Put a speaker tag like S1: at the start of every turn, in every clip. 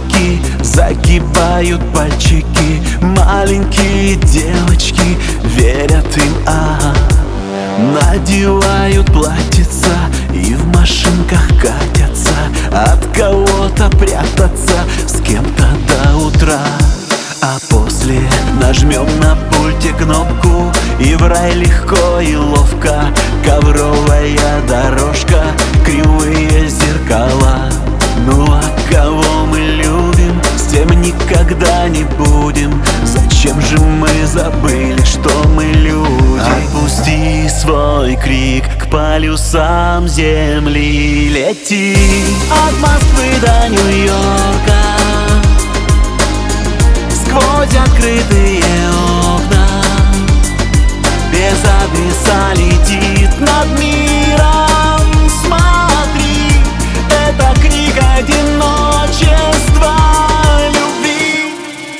S1: Мальчики загибают пальчики, маленькие девочки верят им, надевают платьица и в машинках катятся, от кого-то прятаться, с кем-то до утра. А после нажмем на пульте кнопку, и в рай легко и ловко. Ковровая дорожка, кривые зеркала. Ну а кого мы любим, с тем никогда не будем. Зачем же мы забыли, что мы люди? Отпусти свой крик к полюсам земли. Лети от Москвы до Нью-Йорка, сквозь открытые окна. Без адреса летит над миром. Смотри, это крик одиночества, любви.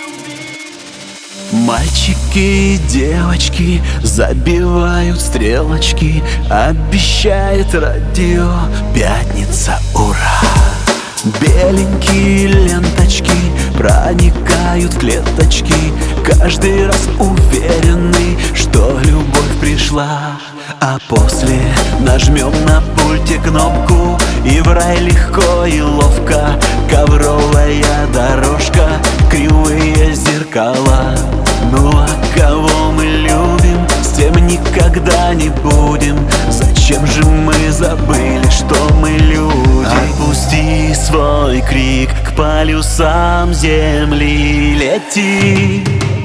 S1: Мальчики и девочки забивают стрелочки, обещает радио пятница, ура! Беленькие ленточки проникают в клеточки, каждый раз уверенный, что любовь пришла. А после нажмем на пульте кнопку, и в рай легко и ловко. Ковровая дорожка, кривые зеркала. Ну а кого мы любим, с тем никогда не будем. Зачем же мы забыли, что мы люди? Отпусти свой крик к полюсам земли. Лети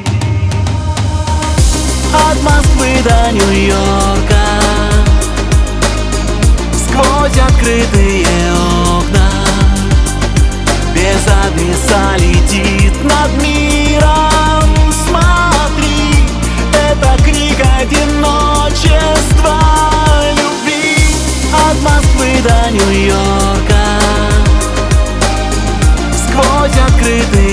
S1: от Москвы до Нью-Йорка, сквозь открытые окна. Без адреса летит над миром. Смотри, это крик одиночества, любви. От Москвы до Нью-Йорка, сквозь открытые